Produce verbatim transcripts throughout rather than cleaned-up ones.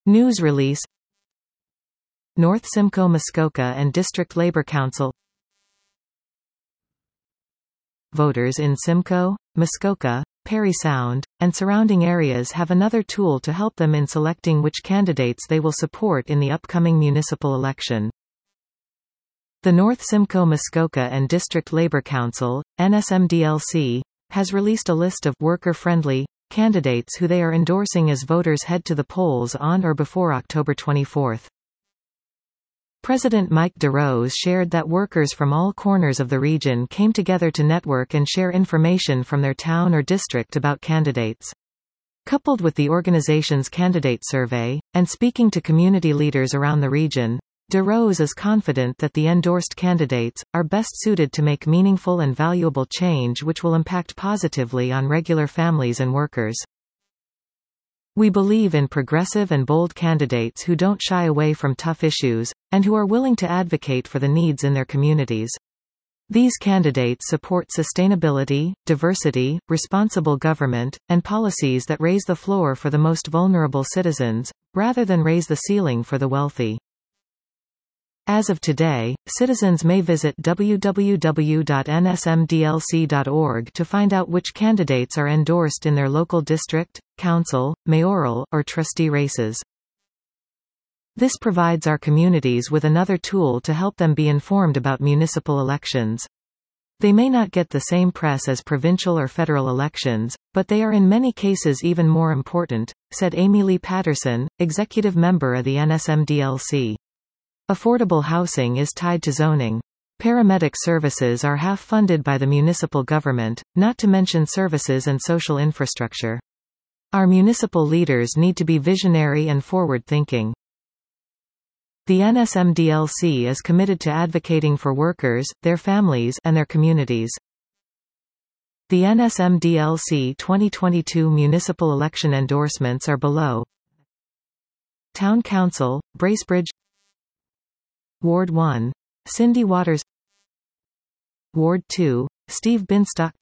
News release. North Simcoe Muskoka and District Labor Council. Voters in Simcoe, Muskoka, Parry Sound, and surrounding areas have another tool to help them in selecting which candidates they will support in the upcoming municipal election. The North Simcoe Muskoka and District Labor Council, N S M D L C, has released a list of worker-friendly candidates who they are endorsing as voters head to the polls on or before October twenty-fourth. President Mike DeRose shared that workers from all corners of the region came together to network and share information from their town or district about candidates. Coupled with the organization's candidate survey, and speaking to community leaders around the region, DeRose is confident that the endorsed candidates are best suited to make meaningful and valuable change which will impact positively on regular families and workers. We believe in progressive and bold candidates who don't shy away from tough issues, and who are willing to advocate for the needs in their communities. These candidates support sustainability, diversity, responsible government, and policies that raise the floor for the most vulnerable citizens, rather than raise the ceiling for the wealthy. As of today, citizens may visit w w w dot n s m d l c dot org to find out which candidates are endorsed in their local district, council, mayoral, or trustee races. This provides our communities with another tool to help them be informed about municipal elections. They may not get the same press as provincial or federal elections, but they are in many cases even more important, said Amy Lee Patterson, executive member of the N S M D L C. Affordable housing is tied to zoning. Paramedic services are half funded by the municipal government, not to mention services and social infrastructure. Our municipal leaders need to be visionary and forward-thinking. The N S M D L C is committed to advocating for workers, their families, and their communities. The N S M D L C twenty twenty-two municipal election endorsements are below. Town Council, Bracebridge. Ward one, Cindy Waters. Ward two, Steve Binstock.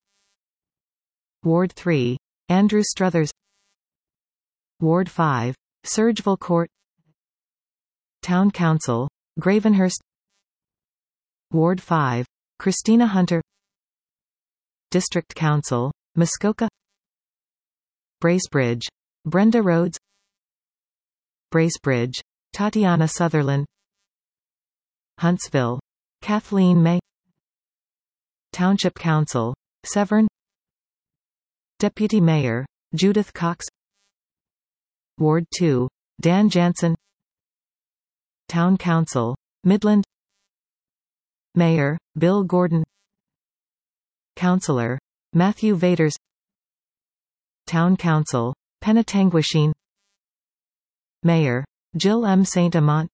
Ward three, Andrew Struthers. Ward five, Surgeville Court. Town Council, Gravenhurst. Ward five, Christina Hunter. District Council, Muskoka. Bracebridge, Brenda Rhodes. Bracebridge, Tatiana Sutherland. Huntsville, Kathleen May. Township Council, Severn. Deputy Mayor, Judith Cox. Ward two, Dan Jansen. Town Council, Midland. Mayor, Bill Gordon. Councillor, Matthew Vaders. Town Council, Penetanguishene. Mayor, Jill M. Saint Amant.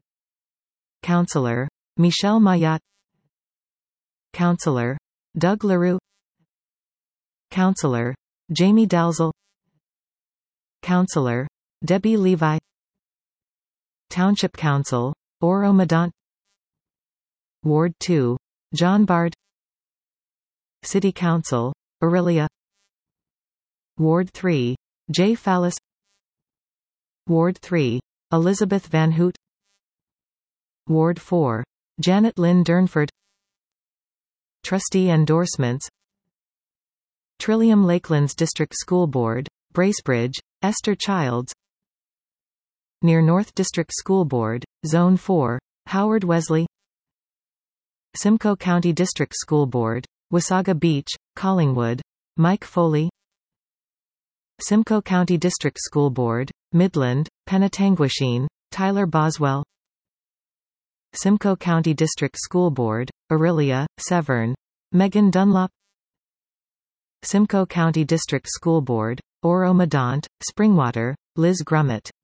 Councillor, Michelle Mayotte. Councillor, Doug LaRue. Councillor, Jamie Dalzell. Councillor, Debbie Levi. Township Council, Oro Medant. Ward two, John Bard. City Council, Aurelia. Ward three, Jay Fallis. Ward three, Elizabeth Van Hoot. Ward four, Janet Lynn Durnford. Trustee endorsements. Trillium Lakelands District School Board, Bracebridge, Esther Childs. Near North District School Board, Zone four, Howard Wesley. Simcoe County District School Board, Wasaga Beach, Collingwood, Mike Foley. Simcoe County District School Board, Midland, Penetanguishene, Tyler Boswell. Simcoe County District School Board, Aurelia, Severn, Megan Dunlop. Simcoe County District School Board, Oro Medant, Springwater, Liz Grummett.